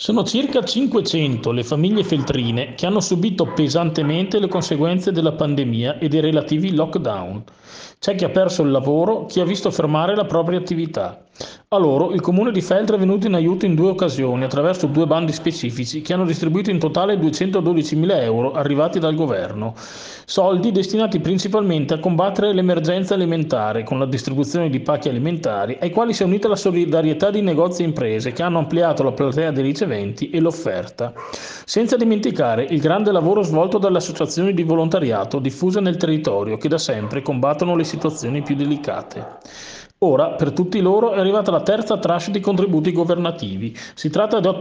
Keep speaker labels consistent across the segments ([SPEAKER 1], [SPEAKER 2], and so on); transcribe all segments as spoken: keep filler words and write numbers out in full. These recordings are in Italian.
[SPEAKER 1] Sono circa cinquecento le famiglie feltrine che hanno subito pesantemente le conseguenze della pandemia e dei relativi lockdown. C'è chi ha perso il lavoro, chi ha visto fermare la propria attività. A loro il comune di Feltre è venuto in aiuto in due occasioni attraverso due bandi specifici che hanno distribuito in totale duecentododicimila euro arrivati dal governo. Soldi destinati principalmente a combattere l'emergenza alimentare con la distribuzione di pacchi alimentari, ai quali si è unita la solidarietà di negozi e imprese che hanno ampliato la platea dei riceventi e l'offerta. Senza dimenticare il grande lavoro svolto dalle associazioni di volontariato diffuse nel territorio che da sempre combattono le situazioni più delicate. Ora, per tutti loro, è arrivata la terza tranche di contributi governativi. Si tratta di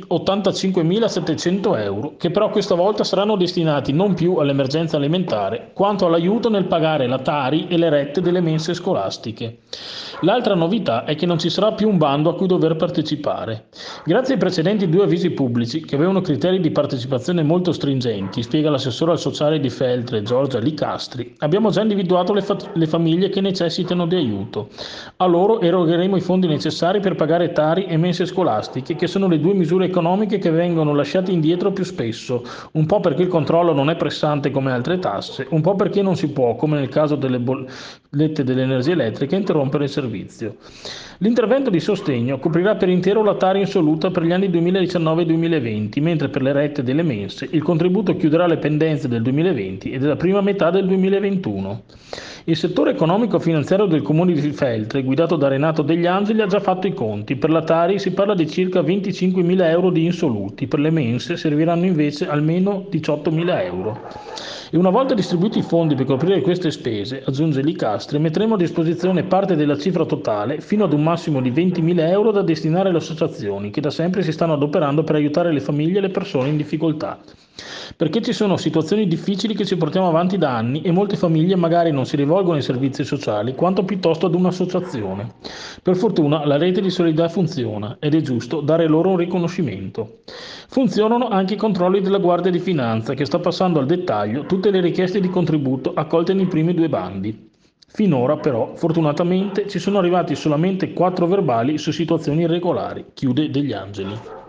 [SPEAKER 1] ottantacinquemilasettecento euro, che però questa volta saranno destinati non più all'emergenza alimentare, quanto all'aiuto nel pagare la Tari e le rette delle mense scolastiche. L'altra novità è che non ci sarà più un bando a cui dover partecipare. Grazie ai precedenti due avvisi pubblici, che avevano criteri di partecipazione molto stringenti, spiega l'assessore al sociale di Feltre, Giorgia Licastri, abbiamo già individuato le, fa- le famiglie che necessitano di aiuto. A loro erogheremo i fondi necessari per pagare Tari e mense scolastiche, che sono le due misure economiche che vengono lasciate indietro più spesso, un po' perché il controllo non è pressante come altre tasse, un po' perché non si può, come nel caso delle bollette dell'energia elettrica, interrompere il servizio. L'intervento di sostegno coprirà per intero la Tari insoluta per gli anni duemiladiciannove duemilaventi, mentre per le rette delle mense il contributo chiuderà le pendenze del duemilaventi e della prima metà del duemilaventuno. Il settore economico-finanziario del comune di Feltre, guidato da Renato Degli Angeli, ha già fatto i conti. Per la Tari si parla di circa venticinquemila euro di insoluti, per le mense serviranno invece almeno diciottomila euro. E una volta distribuiti i fondi per coprire queste spese, aggiunge Licastri, metteremo a disposizione parte della cifra totale fino ad un massimo di ventimila euro da destinare alle associazioni che da sempre si stanno adoperando per aiutare le famiglie e le persone in difficoltà. Perché ci sono situazioni difficili che ci portiamo avanti da anni e molte famiglie magari non si rivolgono ai servizi sociali quanto piuttosto ad un'associazione. Per fortuna la rete di solidarietà funziona ed è giusto dare loro un riconoscimento. Funzionano anche i controlli della Guardia di Finanza che sta passando al dettaglio tutte le richieste di contributo accolte nei primi due bandi. Finora però, fortunatamente, ci sono arrivati solamente quattro verbali su situazioni irregolari, chiude Degli Angeli.